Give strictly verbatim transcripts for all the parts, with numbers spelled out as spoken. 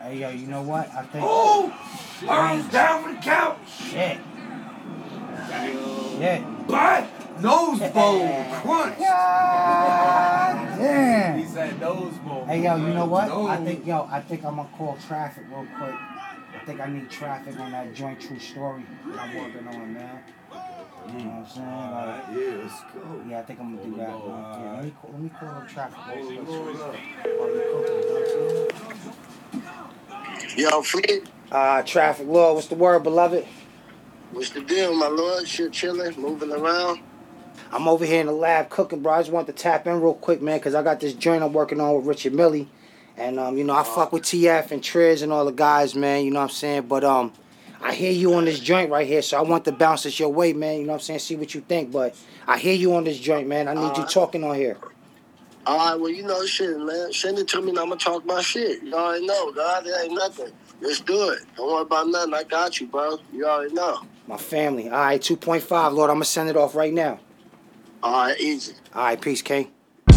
Hey, yo, you know what? I think... Oh! Arms down for the count! Shit. Yeah. But nose bone crunch. God damn. He said nose bone. Hey, yo, you know what? Nose. I think, yo, I think I'm gonna call traffic real quick. I think I need traffic on that joint True Story that I'm working on, man. You know what I'm saying? Like, Yeah, let's go. yeah, I think I'm gonna do that. Roll, Man. Yeah, let me call, let me call up traffic real quick. Roll it up. While we cooking, you know what I'm saying? Yo, Fred, Uh, traffic law, what's the word, beloved? what's the deal, my lord? Shit chilling, moving around. I'm over here in the lab cooking, bro. I just want to tap in real quick, man, because I got this joint I'm working on with Richard Millie. And, um, you know, I fuck with T F and Triz and all the guys, man, you know what I'm saying? But, um, I hear you on this joint right here, so I want to bounce this your way, man, you know what I'm saying? See what you think, but I hear you on this joint, man. I need you Uh, talking on here. All right, well, you know shit, man. Send it to me and I'm going to talk my shit. You already know, God. It ain't nothing. Let's do it. Don't worry about nothing. I got you, bro. You already know. My family. All right, two point five, Lord. I'm going to send it off right now. All right, easy. All right, peace, King.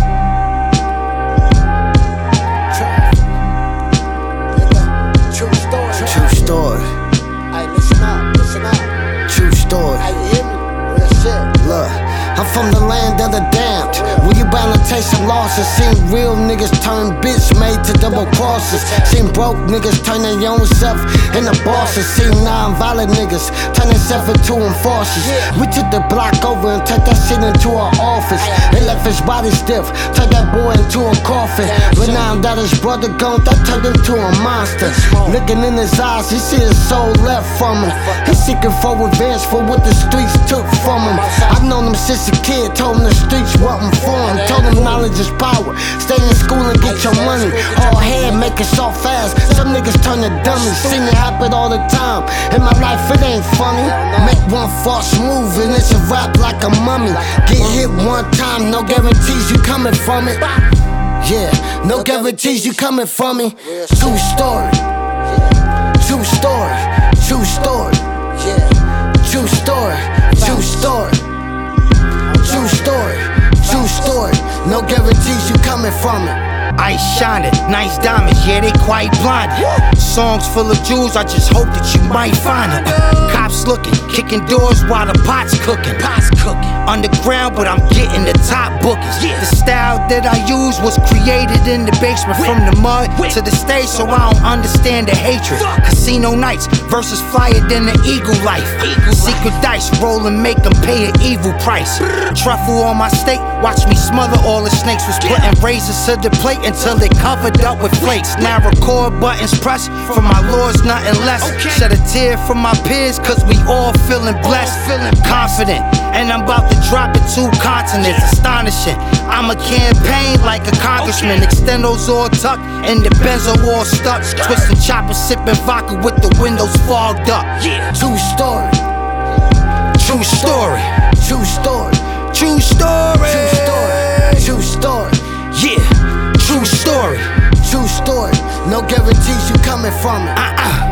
True story. True story. Hey, listen up, listen up. True story. Hey, you hear me? Real shit. Look, I'm from the land of the damned. Where you bound to take some losses. Seen real niggas turn bitch made to double crosses. Seen broke niggas turn their own self into bosses. Seen non-violent niggas turn themselves into enforcers. We took the block over and took that shit into our office. They left his body stiff, turned that boy into a coffin. But now that his brother gone, that turned him to a monster. Looking in his eyes, he see his soul left from him. He's seeking for revenge for what the streets took from him. I've known him since a kid, told him the streets wasn't for him. Told him knowledge is power, stay in school and get your money. Hard head, make it so fast, some niggas turn to dummies. Seen it happen all the time, in my life it ain't funny. Make one false move and it's a rap like a mummy. Get hit one time, no guarantees you coming from it. Yeah, no guarantees you coming from me. True story. True story. True story. True story. True story. True story. True story. No guarantees you coming from it. Ice shining, nice diamonds, yeah, they quite blinded. Songs full of jewels, I just hope that you might find them. Cops looking, kicking doors while the pot's cooking. Pot's cooking. Underground, but I'm getting the top bookings. The style that I use was created in the basement, from the mud to the stage, so I don't understand the hatred. Casino nights versus flyer than the eagle life. Secret dice, roll and make them pay an evil price. Truffle on my steak, watch me smother all the snakes. Was putting razors to the plate until it covered up with flakes. Now record buttons pressed for my lords, nothing less. Shed a tear from my peers, cause we all feeling blessed. Feeling confident, and I'm about to drop it two continents. Astonishing, I'm a campaign like a congressman. Extendos all tucked and the benzo all stuck. Twisting choppers, sipping vodka with the windows fogged up. True story. True story. True story. True story. True story. True story. Yeah, true story. True story. No guarantees you coming from it. Uh-uh.